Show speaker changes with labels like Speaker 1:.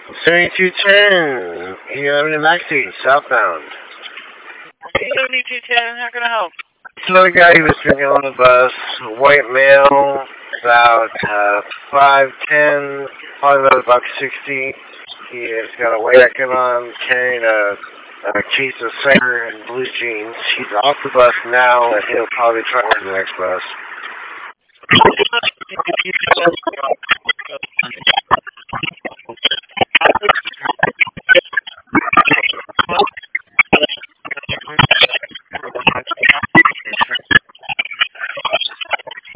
Speaker 1: 7210, here in Maxie, southbound.
Speaker 2: 7210, how can I help?
Speaker 1: Another guy who was drinking on the bus, white male, about 5'10", probably about $1.60. He has got a white jacket on, carrying a case of cider and blue jeans. He's off the bus now, and he'll probably try to the next bus.